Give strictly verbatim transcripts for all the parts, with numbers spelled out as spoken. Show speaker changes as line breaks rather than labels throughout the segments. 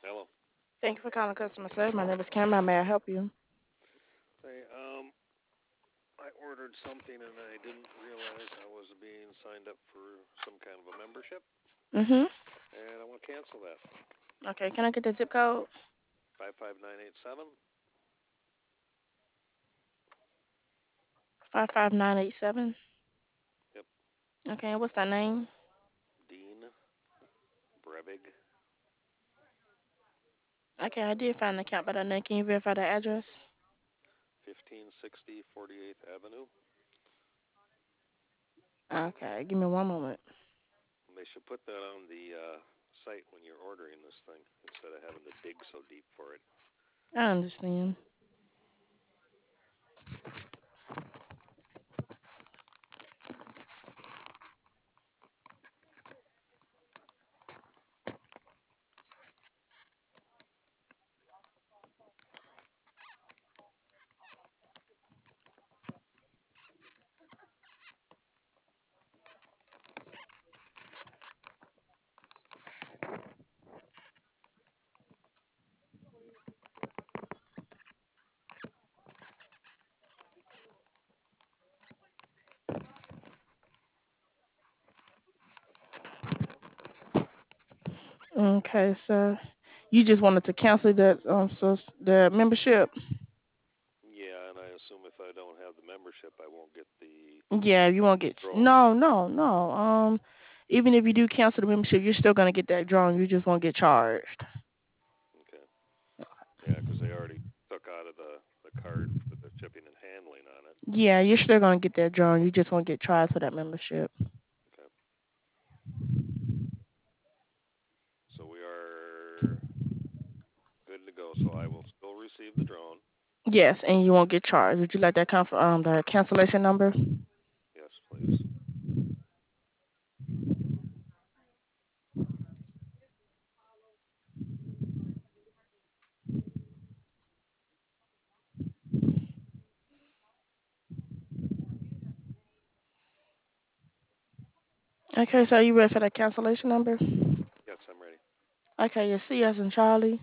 Hello.
Thank you for calling customer service. My name is Cameron. How may I help you?
Hey, um, I ordered something and I didn't realize I was being signed up for some kind of a membership,
Mm-hmm.
and I want to cancel that.
Okay, can I get the zip code?
Five five nine eight seven.
five five nine eight seven.
Yep.
Okay, and what's that name?
Dean Brevig.
Okay, I did find the account by that name. Can you verify the address?
Fifteen sixty Forty Eighth Avenue.
Okay, give me one moment.
And they should put that on the uh, site when you're ordering this thing instead of having to dig so deep for it.
I understand. Okay, so you just wanted to cancel that um so the membership?
Yeah, and I assume if I don't have the membership, I won't get the
Yeah, you won't get
drone.
no, no, no. Um, even if you do cancel the membership, you're still gonna get that drawing. You just won't get charged.
Okay. Yeah, because they already took out of the the card for the shipping and handling on it.
Yeah, you're still gonna get that drawing. You just won't get charged for that membership.
Okay. So we are good to go. So I will still receive the drone.
Yes, and you won't get charged. Would you like that conf- um the cancellation number?
Yes, please.
Okay, so you ready for that cancellation number?
Yes, I'm ready.
Okay, it's C as in Charlie,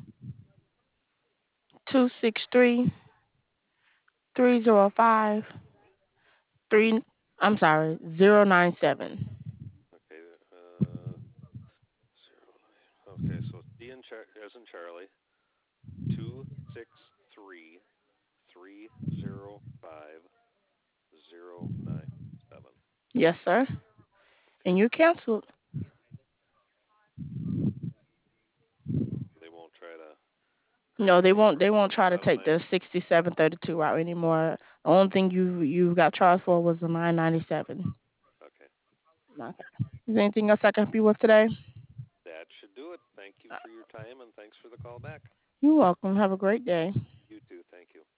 two six three three zero five three. I'm sorry, zero nine seven.
Okay. Uh, zero nine. Okay, so it's D in Char- as in Charlie. Two six three three zero five zero nine seven.
Yes, sir.
Okay.
And you canceled.
They won't try to
No, they won't.
work
They won't try to
out of
take
my.
the sixty-seven thirty-two out anymore. The only thing you you got charged for was the nine ninety-seven.
Okay.
Okay. Is there anything else I can help you with today?
That should do it. Thank you for your time and thanks for the call back.
You're welcome. Have a great day.
You too. Thank you.